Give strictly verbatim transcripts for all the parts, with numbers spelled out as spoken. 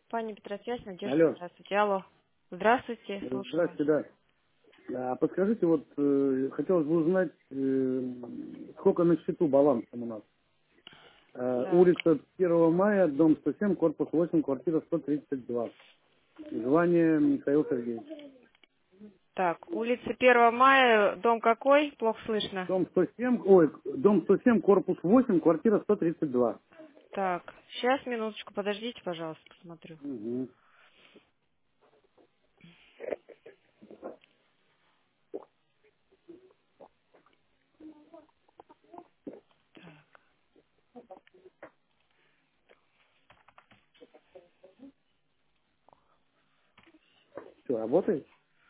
Компания Петросвязь, Надежда, Алло. здравствуйте. Алло. Здравствуйте, слушаю вас. Здравствуйте, да. А подскажите, вот э, хотелось бы узнать, э, сколько на счету баланс там у нас. Э, Так, улица первого мая, дом сто семь, корпус восемь, квартира сто тридцать два. Звание Михаил Сергеевич. так, улица первого мая, дом какой? Плохо слышно. Дом сто семь, ой, дом сто семь, корпус восемь, квартира сто тридцать два. Так, сейчас, минуточку, подождите, пожалуйста, посмотрю. Угу. Все, работает?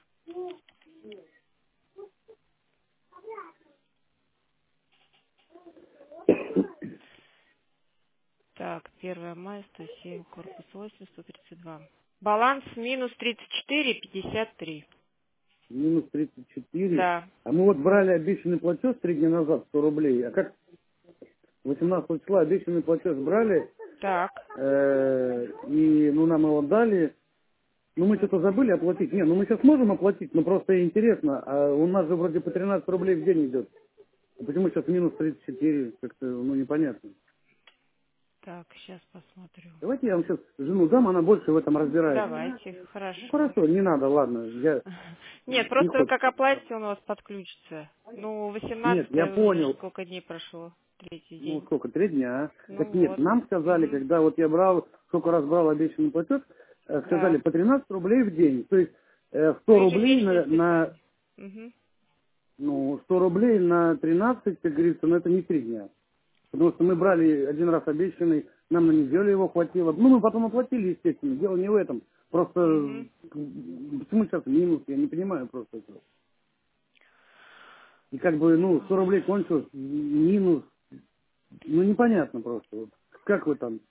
Так, первое мая, сто семь, корпус восемь, сто тридцать два. Баланс минус тридцать четыре пятьдесят три. Минус тридцать четыре. Да, А мы вот брали обещанный платеж три дня назад, сто рублей. А как восемнадцатого числа обещанный платеж брали, так. э, и ну нам его дали. Ну, мы что-то забыли оплатить. Не, ну мы сейчас можем оплатить, но просто интересно. А у нас же вроде по тринадцать рублей в день идет. А почему сейчас минус тридцать четыре? Как-то, ну, непонятно. Так, сейчас посмотрю. Давайте я вам сейчас жену дам, она больше в этом разбирается. Давайте, Ну, хорошо. хорошо, не надо, ладно. Я Нет, не просто вы хочется. как оплатите, он у вас подключится. Ну, Нет, я восемнадцатое уже понял. сколько дней прошло? Третий Ну, день. сколько, три дня. Так Ну нет, вот. нам сказали, Мгм. когда вот я брал, сколько раз брал обещанный платеж, э, сказали Да. по тринадцать рублей в день. То есть э, Ну, сто рублей ежемесячное на, на, списание. Мгм. ну, сто рублей на тринадцать, как говорится, но это не три дня. Потому что мы брали один раз обещанный, нам на неделю его хватило. Ну, мы потом оплатили, естественно. Дело не в этом. Просто Мгм. м, почему сейчас минус, я не понимаю просто этого. И как бы, ну, сто рублей кончилось, минус, ну, непонятно просто. Вот. Как вы там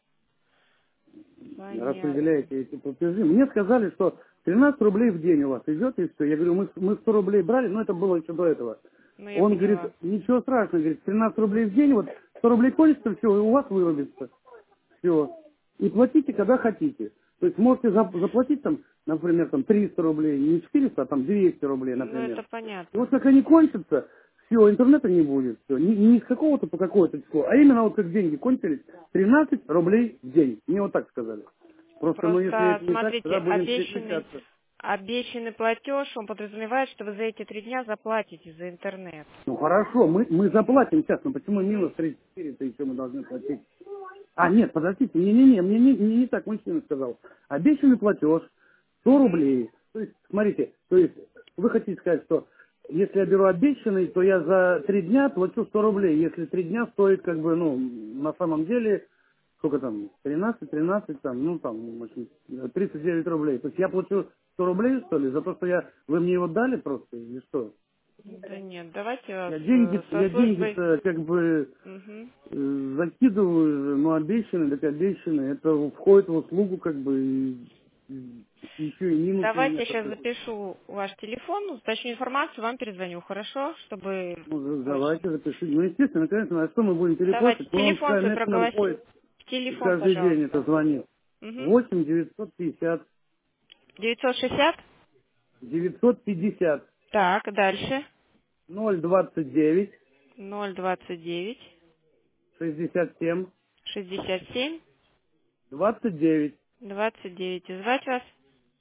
Понятно. распределяете эти платежи? Мне сказали, что тринадцать рублей в день у вас идет, и все. Я говорю, мы, мы сто рублей брали, но это было еще до этого. Ну, я Он говорит, поняла. ничего страшного, говорит, тринадцать рублей в день, вот сто рублей кончится, все, и у вас вырубится. Все. И платите, когда хотите. То есть можете зап- заплатить там, например, там триста рублей, не четыреста, а там двести рублей, Ну, это например. И вот понятно. как они кончатся, все, интернета не будет. Все. Не, не из какого-то по какое-то число, а именно вот как деньги кончились, тринадцать рублей в день. Мне вот так сказали. Просто, ну, если Просто, это не так, смотрите, тогда будем обещанный, переключаться. обещанный платеж, он подразумевает, что вы за эти три дня заплатите за интернет. Ну хорошо, мы, мы заплатим сейчас, но почему Мгм. минус тридцать четыре, то еще мы должны платить? А, нет, подождите, не-не-не, мне не, не, не так мужчина сказал. Обещанный платеж сто Мгм. рублей. То есть, смотрите, то есть вы хотите сказать, что если я беру обещанный, то я за три дня плачу сто рублей. Если три дня стоит, как бы, ну, на самом деле, сколько там, тринадцать, тринадцать, там, ну, там, в общем, тридцать девять рублей. То есть я плачу сто рублей, что ли, за то, что я, вы мне его дали просто, или что? Да нет, давайте вас Я э, деньги, со я службой. деньги-то как бы Мгм. э, закидываю, же, ну, обещанный, так обещанный. Это входит в услугу, как бы, и, и еще и минус у Давайте меня я сейчас какой-то. запишу ваш телефон, уточню информацию, вам перезвоню, хорошо? Чтобы Ну, за- точно. давайте запишите. Ну, естественно, конечно, а что мы будем Давайте переплачивать? Ну, он телефон свой КМС нам проголосить. ходит Телефон, каждый день, это пожалуйста. звонит. Угу. восемь девятьсот пятьдесят девятьсот шестьдесят. девятьсот пятьдесят Так, дальше. ноль двадцать девять ноль двадцать девять шестьдесят семь шестьдесят семь двадцать девять. двадцать девять. И звать вас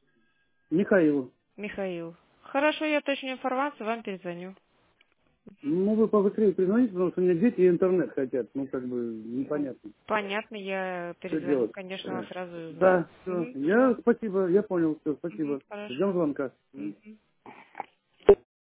Михаил. Михаил. Хорошо, я точную информацию вам перезвоню. Ну, вы побыстрее призвоните, потому что у меня дети и интернет хотят. Ну, как бы, Ну, непонятно. понятно, я Что перезвоню, делать? конечно, вам Э, сразу и узнаю. Да, все. Угу, все. Я спасибо, я понял, все, Угу, спасибо. Ждем хорошо. звонка. Мгм. Угу.